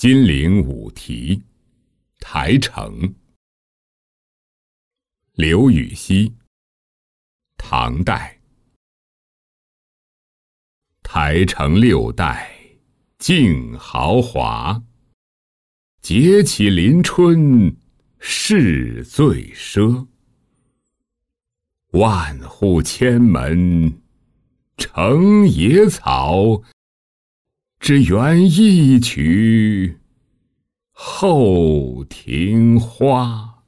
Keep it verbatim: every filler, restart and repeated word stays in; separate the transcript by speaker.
Speaker 1: 金陵五题，台城。刘禹锡，唐代。台城六代竞豪华，节起临春事最奢。万户千门成野草，只缘一曲后庭花。